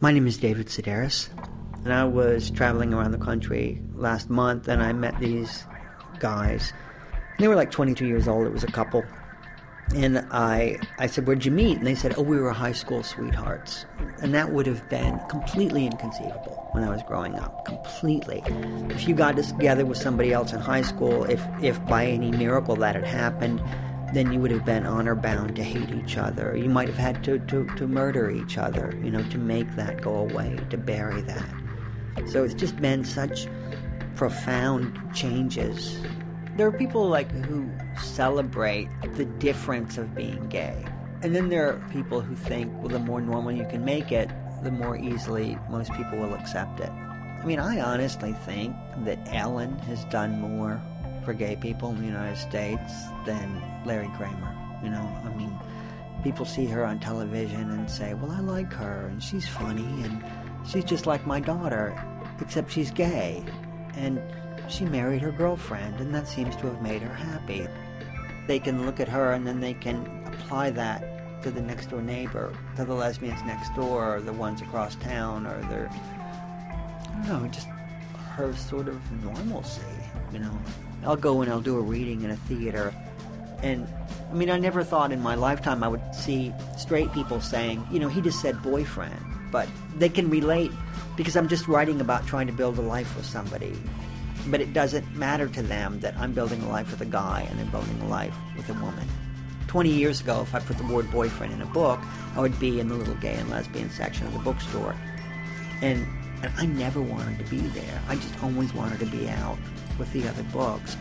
My name is David Sedaris, and I was traveling around the country last month, and I met these guys. They were like 22 years old. It was a couple. And I said, "Where'd you meet?" And they said, "Oh, we were high school sweethearts." And that would have been completely inconceivable when I was growing up, completely. If you got together with somebody else in high school, if by any miracle that had happened, then you would have been honor bound to hate each other. You might have had to murder each other, to make that go away, to bury that. So it's just been such profound changes. There are people who celebrate the difference of being gay. And then there are people who think, well, the more normal you can make it, the more easily most people will accept it. I mean, I honestly think that Ellen has done more for gay people in the United States than Larry Kramer. I mean, people see her on television and say, well, I like her, and she's funny, and she's just like my daughter, except she's gay. And she married her girlfriend, and that seems to have made her happy. They can look at her, and then they can apply that to the next-door neighbor, to the lesbians next door, or the ones across town, or their, I don't know, just her sort of normalcy, I'll go and I'll do a reading in a theater, and I mean, I never thought in my lifetime I would see straight people saying, he just said boyfriend, but they can relate because I'm just writing about trying to build a life with somebody. But it doesn't matter to them that I'm building a life with a guy and they're building a life with a woman. 20 years ago, if I put the word boyfriend in a book, I would be in the little gay and lesbian section of the bookstore. And I never wanted to be there. I just always wanted to be out with the other books.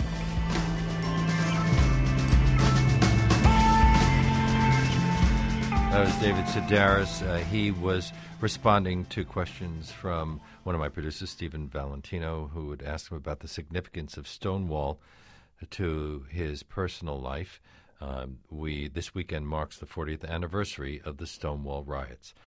That was David Sedaris. He was responding to questions from one of my producers, Stephen Valentino, who had asked him about the significance of Stonewall to his personal life. This weekend marks the 40th anniversary of the Stonewall riots.